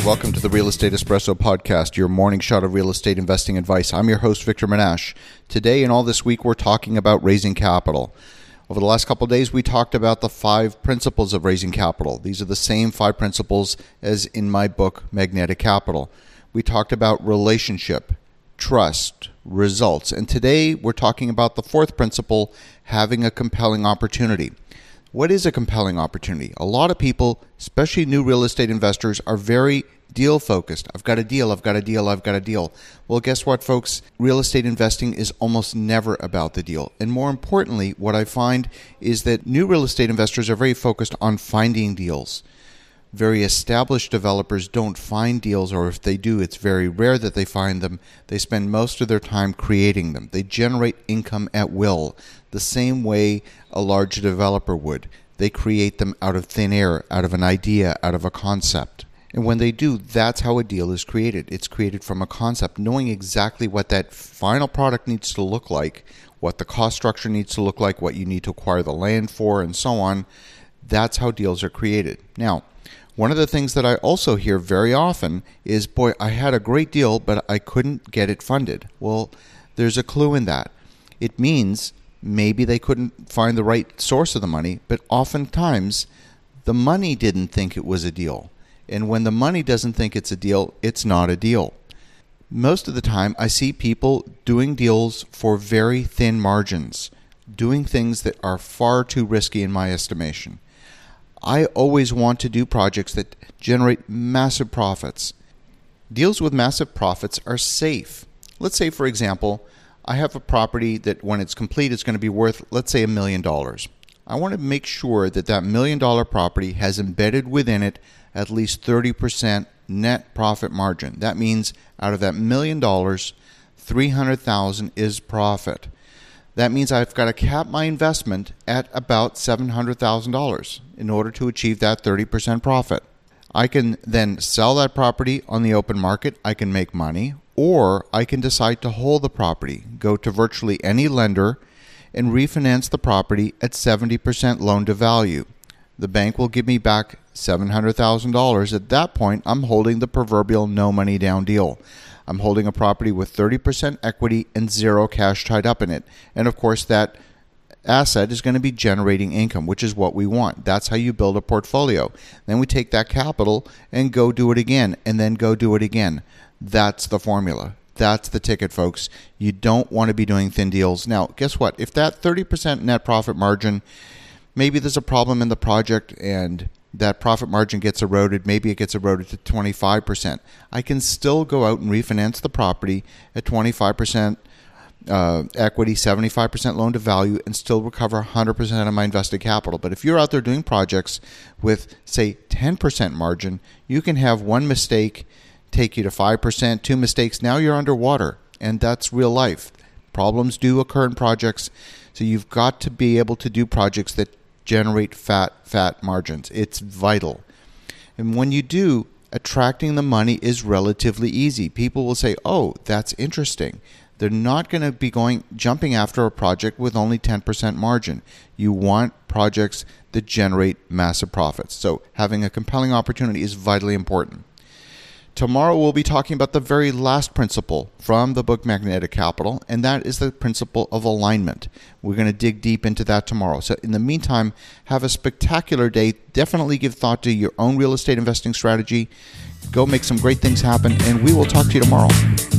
Welcome to the Real Estate Espresso Podcast, your morning shot of real estate investing advice. I'm your host, Victor Menashe. Today and all this week, we're talking about raising capital. Over the last couple of days, we talked about the 5 principles of raising capital. These are the same 5 principles as in my book, Magnetic Capital. We talked about relationship, trust, results, and today we're talking about the 4th principle, having a compelling opportunity. What is a compelling opportunity? A lot of people, especially new real estate investors, are very deal focused. I've got a deal, I've got a deal, I've got a deal. Well, guess what, folks? Real estate investing is almost never about the deal. And more importantly, what I find is that new real estate investors are very focused on finding deals. Very established developers don't find deals, or if they do, it's very rare that they find them. They spend most of their time creating them. They generate income at will, the same way a large developer would. They create them out of thin air, out of an idea, out of a concept. And when they do, that's how a deal is created. It's created from a concept, knowing exactly what that final product needs to look like, what the cost structure needs to look like, what you need to acquire the land for, and so on. That's how deals are created. Now, one of the things that I also hear very often is, boy, I had a great deal, but I couldn't get it funded. Well, there's a clue in that. It means maybe they couldn't find the right source of the money, but oftentimes the money didn't think it was a deal. And when the money doesn't think it's a deal, it's not a deal. Most of the time, I see people doing deals for very thin margins, doing things that are far too risky in my estimation. I always want to do projects that generate massive profits. Deals with massive profits are safe. Let's say, for example, I have a property that when it's complete, it's going to be worth, let's say, $1 million. I want to make sure that that $1 million property has embedded within it at least 30% net profit margin. That means out of that $1 million, $300,000 is profit. That means I've got to cap my investment at about $700,000 in order to achieve that 30% profit. I can then sell that property on the open market. I can make money, or I can decide to hold the property, go to virtually any lender, and refinance the property at 70% loan to value. The bank will give me back $700,000. At that point, I'm holding the proverbial no money down deal. I'm holding a property with 30% equity and 0 cash tied up in it. And of course, that asset is going to be generating income, which is what we want. That's how you build a portfolio. Then we take that capital and go do it again, and then go do it again. That's the formula. That's the ticket, folks. You don't want to be doing thin deals. Now, guess what? If that 30% net profit margin, maybe there's a problem in the project and that profit margin gets eroded, maybe it gets eroded to 25%. I can still go out and refinance the property at 25% equity, 75% loan to value, and still recover 100% of my invested capital. But if you're out there doing projects with, say, 10% margin, you can have one mistake take you to 5%, 2 mistakes, now you're underwater, and that's real life. Problems do occur in projects, so you've got to be able to do projects that generate fat margins. It's vital. And when you do, attracting the money is relatively easy. People will say, oh, that's interesting. They're not going to be jumping after a project with only 10% margin. You want projects that generate massive profits. So having a compelling opportunity is vitally important. Tomorrow we'll be talking about the very last principle from the book Magnetic Capital, and that is the principle of alignment. We're going to dig deep into that tomorrow. So in the meantime, have a spectacular day. Definitely give thought to your own real estate investing strategy. Go make some great things happen, and we will talk to you tomorrow.